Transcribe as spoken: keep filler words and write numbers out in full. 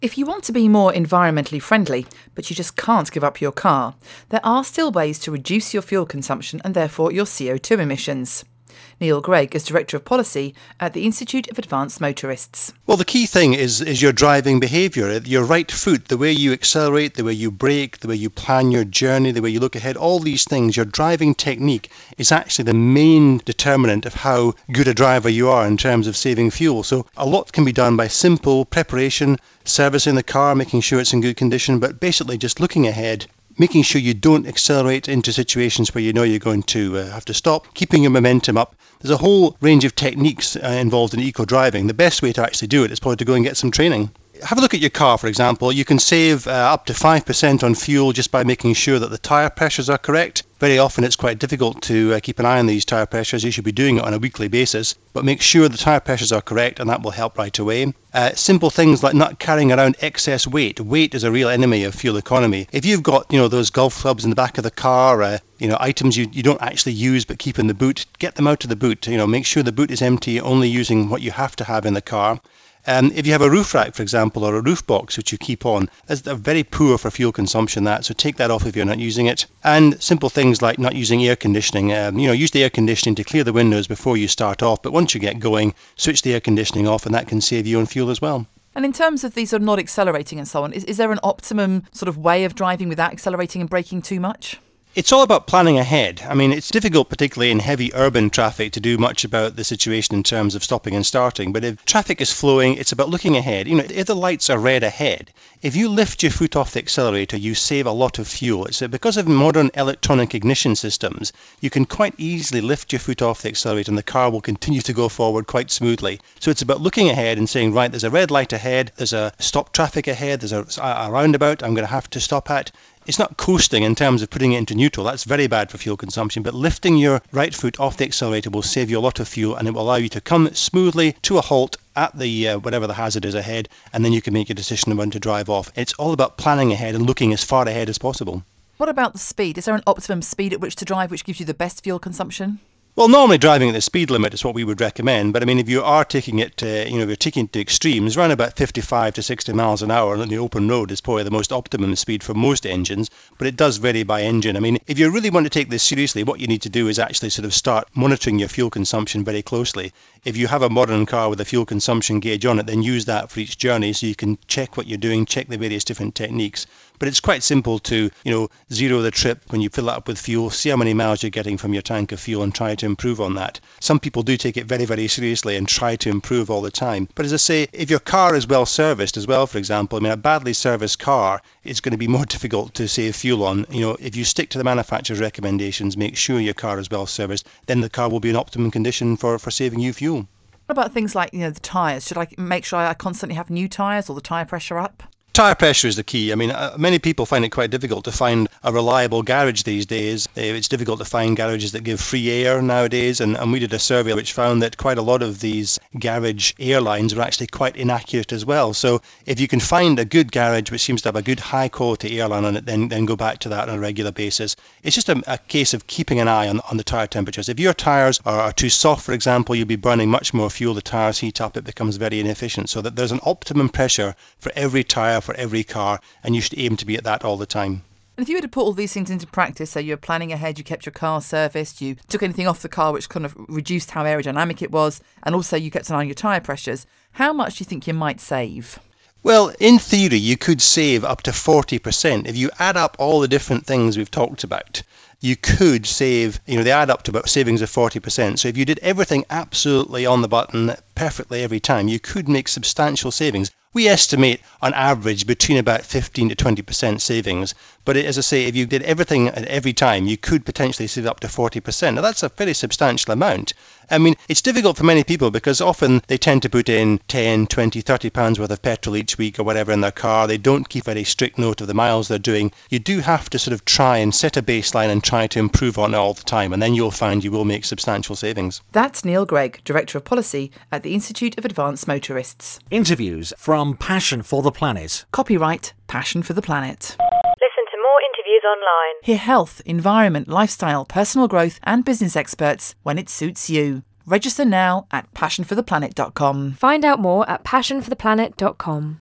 If you want to be more environmentally friendly, but you just can't give up your car, there are still ways to reduce your fuel consumption and therefore your C O two emissions. Neil Gregg is Director of Policy at the Institute of Advanced Motorists. Well, the key thing is is your driving behaviour, your right foot, the way you accelerate, the way you brake, the way you plan your journey, the way you look ahead, all these things, your driving technique is actually the main determinant of how good a driver you are in terms of saving fuel. So a lot can be done by simple preparation, servicing the car, making sure it's in good condition, but basically just looking ahead, making sure you don't accelerate into situations where you know you're going to uh, have to stop, keeping your momentum up. There's a whole range of techniques uh, involved in eco-driving. The best way to actually do it is probably to go and get some training. Have a look at your car, for example. You can save uh, up to five percent on fuel just by making sure that the tyre pressures are correct. Very often it's quite difficult to uh, keep an eye on these tyre pressures. You should be doing it on a weekly basis, but make sure the tyre pressures are correct, and that will help right away. Uh, simple things like not carrying around excess weight. Weight is a real enemy of fuel economy. If you've got, you know, those golf clubs in the back of the car, uh, you know, items you, you don't actually use but keep in the boot, get them out of the boot. You know, make sure the boot is empty, only using what you have to have in the car. Um, if you have a roof rack, for example, or a roof box which you keep on, that's very poor for fuel consumption, that, so take that off if you're not using it. And simple things like not using air conditioning. Um, you know, use the air conditioning to clear the windows before you start off, but once you get going, switch the air conditioning off, and that can save you on fuel as well. And in terms of these sort of not accelerating and so on, is, is there an optimum sort of way of driving without accelerating and braking too much? It's all about planning ahead. I mean, it's difficult, particularly in heavy urban traffic, to do much about the situation in terms of stopping and starting. But if traffic is flowing, it's about looking ahead. You know, if the lights are red ahead, if you lift your foot off the accelerator, you save a lot of fuel. It's because of modern electronic ignition systems, you can quite easily lift your foot off the accelerator and the car will continue to go forward quite smoothly. So it's about looking ahead and saying, right, there's a red light ahead, there's a stop traffic ahead, there's a, a roundabout I'm going to have to stop at. It's not coasting in terms of putting it into neutral. That's very bad for fuel consumption. But lifting your right foot off the accelerator will save you a lot of fuel, and it will allow you to come smoothly to a halt at the uh, whatever the hazard is ahead, and then you can make your decision on when to drive off. It's all about planning ahead and looking as far ahead as possible. What about the speed? Is there an optimum speed at which to drive which gives you the best fuel consumption? Well, normally driving at the speed limit is what we would recommend, but I mean, if you are taking it, uh, you know, if you're taking it to extremes, around about fifty-five to sixty miles an hour on the open road is probably the most optimum speed for most engines, but it does vary by engine. I mean, if you really want to take this seriously, what you need to do is actually sort of start monitoring your fuel consumption very closely. If you have a modern car with a fuel consumption gauge on it, then use that for each journey so you can check what you're doing, check the various different techniques. But it's quite simple to, you know, zero the trip when you fill it up with fuel, see how many miles you're getting from your tank of fuel and try to improve on that. Some people do take it very, very seriously and try to improve all the time. But as I say, if your car is well serviced as well, for example, I mean, a badly serviced car is going to be more difficult to save fuel on. You know, if you stick to the manufacturer's recommendations, make sure your car is well serviced, then the car will be in optimum condition for, for saving you fuel. What about things like, you know, the tyres? Should I make sure I constantly have new tyres or the tyre pressure up? Tyre pressure is the key. I mean, uh, many people find it quite difficult to find a reliable garage these days. Uh, it's difficult to find garages that give free air nowadays, and, and we did a survey which found that quite a lot of these garage airlines are actually quite inaccurate as well. So if you can find a good garage which seems to have a good high quality airline on it, then, then go back to that on a regular basis. It's just a, a case of keeping an eye on, on the tyre temperatures. If your tyres are, are too soft, for example, you'll be burning much more fuel. The tyres heat up, it becomes very inefficient. So that there's an optimum pressure for every tyre, for every car, and you should aim to be at that all the time. And if you were to put all these things into practice, so you were planning ahead, you kept your car serviced, you took anything off the car which kind of reduced how aerodynamic it was, and also you kept an eye on your tyre pressures, how much do you think you might save? Well, in theory, you could save up to forty percent. If you add up all the different things we've talked about, you could save, you know, they add up to about savings of forty percent. So if you did everything absolutely on the button perfectly every time, you could make substantial savings. We estimate on average between about fifteen to twenty percent savings. But as I say, if you did everything at every time, you could potentially save up to forty percent. Now, that's a very substantial amount. I mean, it's difficult for many people because often they tend to put in ten, twenty, thirty pounds worth of petrol each week or whatever in their car. They don't keep very strict note of the miles they're doing. You do have to sort of try and set a baseline and try to improve on it all the time, and then you'll find you will make substantial savings. That's Neil Gregg, Director of Policy at the Institute of Advanced Motorists. Interviews from Passion for the Planet. Copyright Passion for the Planet. Listen to more interviews online. Hear health, environment, lifestyle, personal growth and business experts when it suits you. Register now at passion for the planet dot com. Find out more at passion for the planet dot com.